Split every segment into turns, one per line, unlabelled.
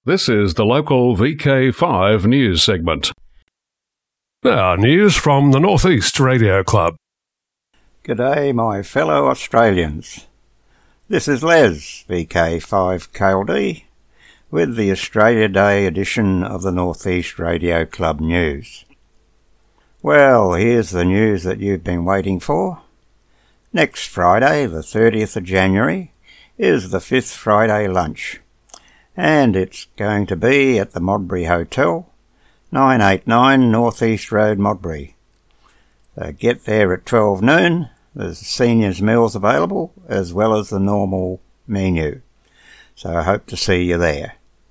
This is the local VK5 news segment. Now, news from the North East Radio Club.
G'day, my fellow Australians. This is Les, VK5 KLD, with the Australia Day edition of the North East Radio Club news. Well, here's the news that you've been waiting for. Next Friday, the 30th of January, is the 5th Friday lunch, and it's going to be at the Modbury Hotel, 989 North East Road, Modbury. So get there at 12 noon. There's seniors meals available as well as the normal menu. So I hope to see you there.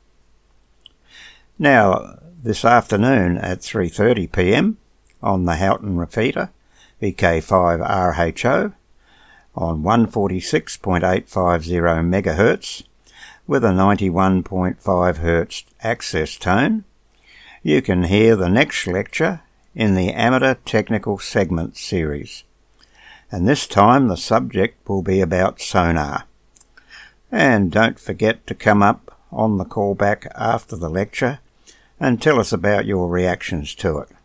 Now, this afternoon at 3:30 p.m. on the Houghton Repeater, VK5 RHO, on 146.850 MHz, with a 91.5 Hz access tone, you can hear the next lecture in the Amateur Technical Segment series. And this time the subject will be about sonar. And don't forget to come up on the callback after the lecture and tell us about your reactions to it.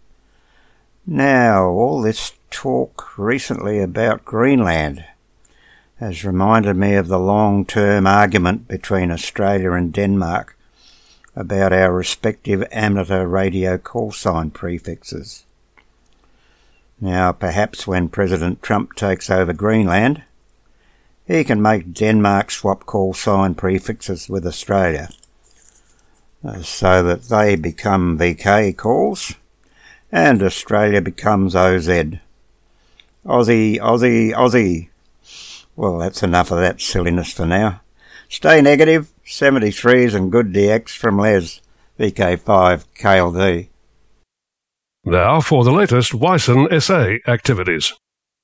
Now, all this talk recently about Greenland has reminded me of the long-term argument between Australia and Denmark about our respective amateur radio call sign prefixes. Now, perhaps when President Trump takes over Greenland, he can make Denmark swap call sign prefixes with Australia, so that they become VK calls and Australia becomes OZ. Aussie, Aussie, Aussie. Well, that's enough of that silliness for now. Stay negative, 73s and good DX from Les, VK5 KLD.
Now for the latest Wyson SA activities.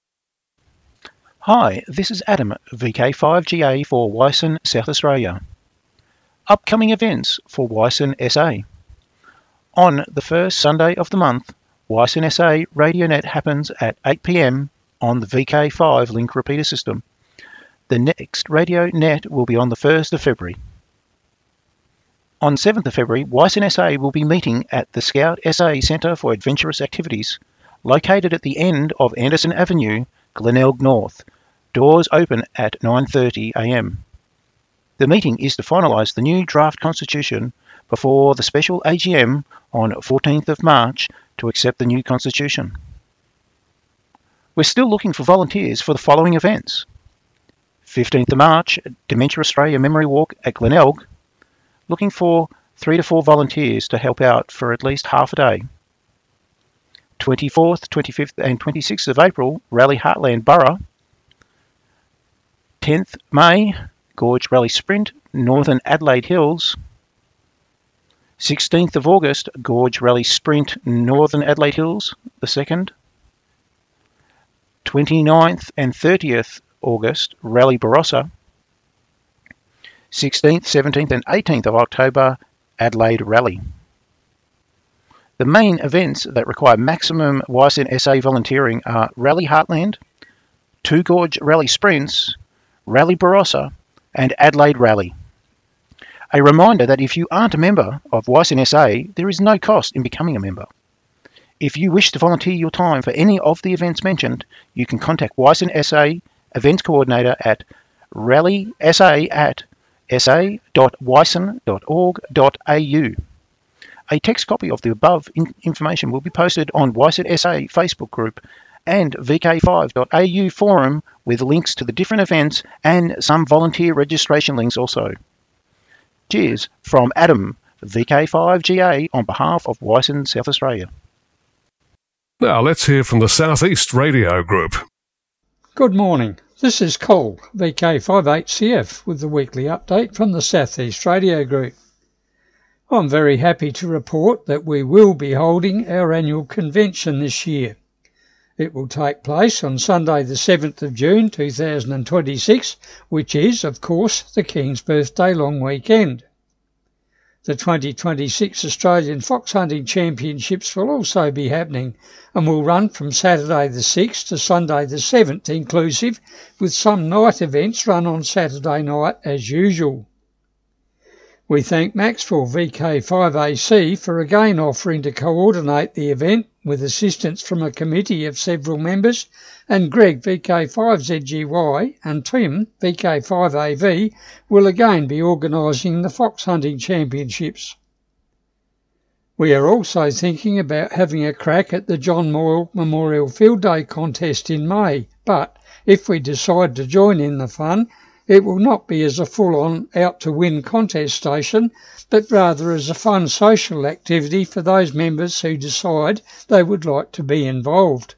Hi, this is Adam, VK5GA for Wyson, South Australia. Upcoming events for Wyson SA. On the first Sunday of the month, Wyson SA RadioNet happens at 8 p.m. on the VK5 link repeater system. The next RadioNet will be on the 1st of February. On 7th of February, Wyson SA will be meeting at the Scout SA Centre for Adventurous Activities, located at the end of Anderson Avenue, Glenelg North. Doors open at 9:30 a.m. The meeting is to finalise the new draft constitution before the special AGM on 14th of March to accept the new constitution. We're still looking for volunteers for the following events. 15th of March, Dementia Australia Memory Walk at Glenelg, looking for 3 to 4 volunteers to help out for at least half a day. 24th, 25th and 26th of April, Rally Heartland Borough. 10th May, Gorge Rally Sprint, Northern Adelaide Hills. 16th of August, Gorge Rally Sprint, Northern Adelaide Hills, the second. 29th and 30th August, Rally Barossa. 16th, 17th and 18th of October, Adelaide Rally. The main events that require maximum Wyson SA volunteering are Rally Heartland, 2 Gorge Rally Sprints, Rally Barossa and Adelaide Rally. A reminder that if you aren't a member of Wyson SA, there is no cost in becoming a member. If you wish to volunteer your time for any of the events mentioned, you can contact Wyson SA Events Coordinator at rallysa@sa.wyson.org.au. A text copy of the above information will be posted on Wyson SA Facebook group and vk5.au forum with links to the different events and some volunteer registration links also. Cheers from Adam, VK5GA, on behalf of Wyson, South Australia.
Now let's hear from the South East Radio Group.
Good morning. This is Cole, VK58CF, with the weekly update from the South East Radio Group. I'm very happy to report that we will be holding our annual convention this year. It will take place on Sunday the 7th of June 2026, which is, of course, the King's Birthday long weekend. The 2026 Australian Fox Hunting Championships will also be happening and will run from Saturday the 6th to Sunday the 7th inclusive, with some night events run on Saturday night as usual. We thank Maxwell VK5AC for again offering to coordinate the event with assistance from a committee of several members, and Greg VK5ZGY and Tim VK5AV will again be organising the Fox Hunting Championships. We are also thinking about having a crack at the John Moyle Memorial Field Day contest in May, but if we decide to join in the fun, it will not be as a full-on out-to-win contest station, but rather as a fun social activity for those members who decide they would like to be involved.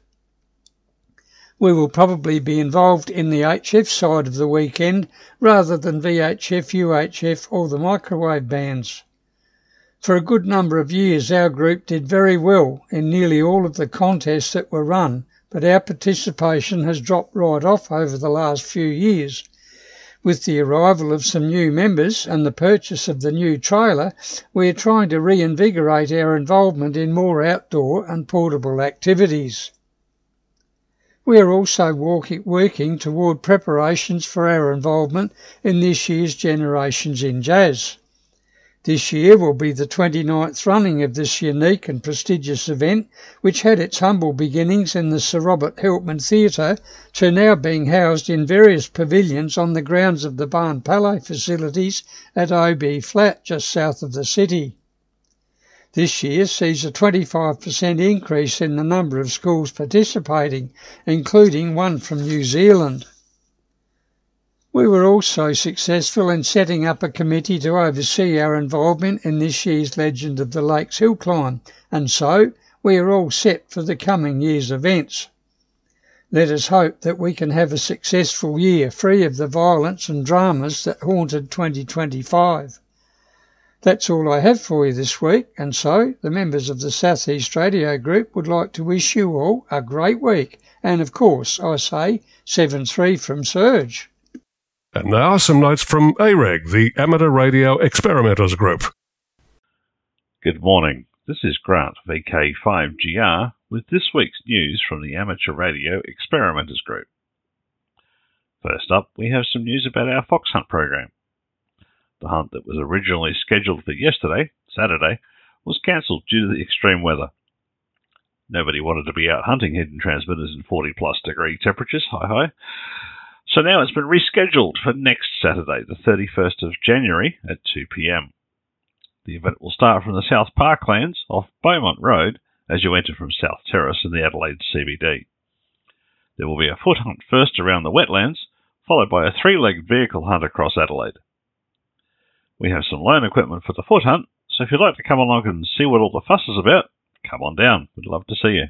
We will probably be involved in the HF side of the weekend rather than VHF, UHF or the microwave bands. For a good number of years our group did very well in nearly all of the contests that were run, but our participation has dropped right off over the last few years. With the arrival of some new members and the purchase of the new trailer, we are trying to reinvigorate our involvement in more outdoor and portable activities. We are also working toward preparations for our involvement in this year's Generations in Jazz. This year will be the 29th running of this unique and prestigious event, which had its humble beginnings in the Sir Robert Helpman Theatre to now being housed in various pavilions on the grounds of the Barn Palais facilities at OB Flat just south of the city. This year sees a 25% increase in the number of schools participating, including one from New Zealand. We were also successful in setting up a committee to oversee our involvement in this year's Legend of the Lakes Hill Climb, and so we are all set for the coming year's events. Let us hope that we can have a successful year free of the violence and dramas that haunted 2025. That's all I have for you this week, and so the members of the South East Radio Group would like to wish you all a great week, and of course I say 7-3 from Serge.
And now some notes from AREG, the Amateur Radio Experimenters Group.
Good morning. This is Grant, VK5GR, with this week's news from the Amateur Radio Experimenters Group. First up, we have some news about our fox hunt program. The hunt that was originally scheduled for yesterday, Saturday, was cancelled due to the extreme weather. Nobody wanted to be out hunting hidden transmitters in 40-plus degree temperatures, hi. So now it's been rescheduled for next Saturday, the 31st of January at 2 p.m. The event will start from the South Parklands off Beaumont Road as you enter from South Terrace in the Adelaide CBD. There will be a foot hunt first around the wetlands, followed by a 3-legged vehicle hunt across Adelaide. We have some loan equipment for the foot hunt, so if you'd like to come along and see what all the fuss is about, come on down. We'd love to see you.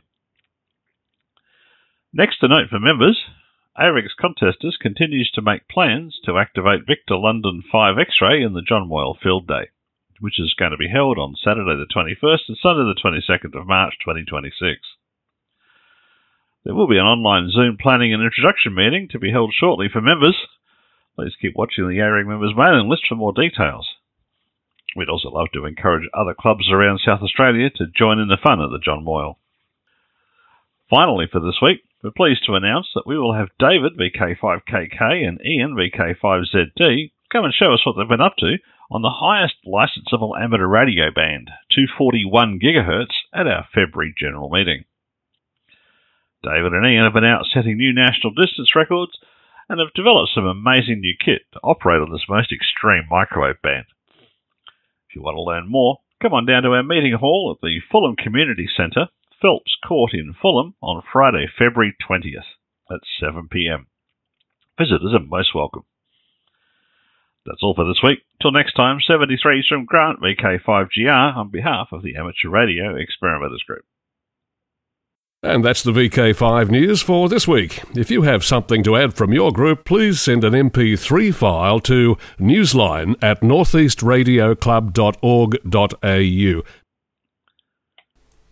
Next to note for members, AREG's Contesters continues to make plans to activate Victor London 5 X-Ray in the John Moyle Field Day, which is going to be held on Saturday the 21st and Sunday the 22nd of March 2026. There will be an online Zoom planning and introduction meeting to be held shortly for members. Please keep watching the AREG members mailing list for more details. We'd also love to encourage other clubs around South Australia to join in the fun at the John Moyle. Finally for this week, we're pleased to announce that we will have David VK5KK and Ian VK5ZD come and show us what they've been up to on the highest licensable amateur radio band, 241 GHz, at our February general meeting. David and Ian have been out setting new national distance records and have developed some amazing new kit to operate on this most extreme microwave band. If you want to learn more, come on down to our meeting hall at the Fulham Community Centre, Phelps Court in Fulham, on Friday, February 20th at 7 p.m. Visitors are most welcome. That's all for this week. Till next time, 73's from Grant, VK5GR, on behalf of the Amateur Radio Experimenters Group.
And that's the VK5 news for this week. If you have something to add from your group, please send an MP3 file to newsline@northeastradioclub.org.au.